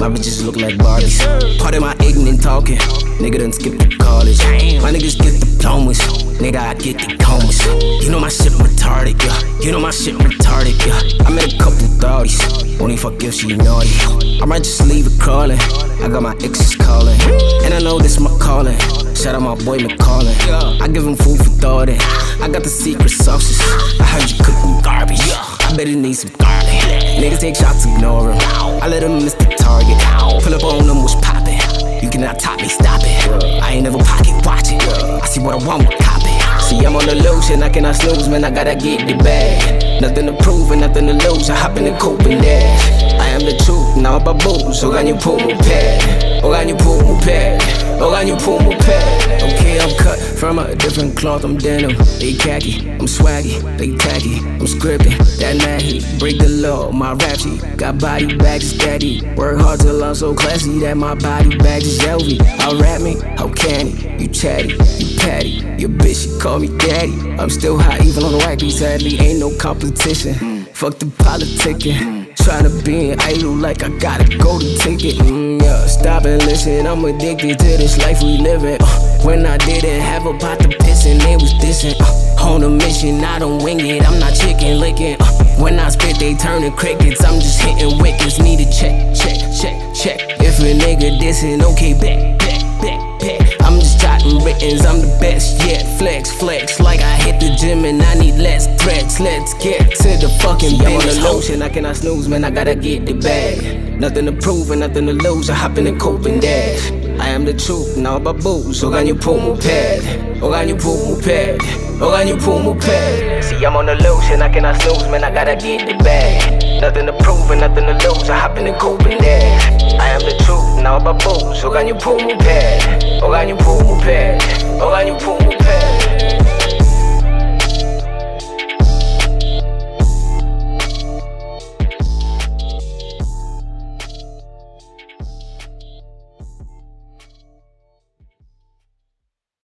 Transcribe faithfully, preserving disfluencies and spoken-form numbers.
My bitches look like Barbies. Part of my ignorant talking. Nigga done skipped the college. My niggas get diplomas. Nigga, I get the comas. You know my shit retarded, yeah. You know my shit retarded, yeah. I met a couple thotties. Only fuck if she naughty. I might just leave it crawling. I got my exes calling. And I know this my calling. Shout out my boy McCallin. I give him food for thought. I got the secret sauces. I heard you cooking garbage. I bet it needs some garlic. Niggas take shots, ignore him. I let him miss the target. Pull up on them, what's poppin'? You cannot top me, stop it. I ain't never pocket watching. I see what I want, cop it. See, I'm on the loose and I cannot snooze, man. I gotta get the bag. Nothing to prove and nothing to lose. I hop in the coupe and dash. I am the truth, now I'm baboos. Oganyu pull my pad. Oganyu pull my pad. Oganyu pull my pad. Okay, I'm cut from a different cloth. I'm denim, they khaki. I'm swaggy, they tacky. I'm scripting, that mad heat. Break the law, my rap sheet. Got body bags, daddy. Work hard till I'm so classy that my body bags is L V. How rap me? How can he? You chatty, you patty. Your bitch, she call me daddy. I'm still hot even on the white beat, sadly. Ain't no competition. Fuck the politicking. Tryna be an idol like I gotta go to ticket. Mm, yeah, stop and listen. I'm addicted to this life we living. Uh, when I didn't have a pot to piss and they was dissing. Uh, on a mission, I don't wing it. I'm not chicken licking. Uh, when I spit, they turning crickets. I'm just hitting wickets. Need to check, check, check, check. If a nigga dissing, okay, back, back, back, back. I'm just jotting writtens. I'm the best yet. Flex, flex. Like I hit the gym and I need less threats. Let's get to the fucking business. I'm on the lotion, I cannot snooze, man. I gotta get the bag. Nothing to prove and nothing to lose. I hop in the coupe and dash. I am the truth, now I'm baboos. Oganyu pull my pad. Oganyu pull my pad. Oganyu pull my pad. See, I'm on the lotion, I cannot snooze, man. I gotta get the bag. Nothing to prove and nothing to lose. I hop in the coupe and dash. I am the truth, now I'm baboos. Oganyu pull my pad. Oganyu pull my pad. Oganyu pull my pad.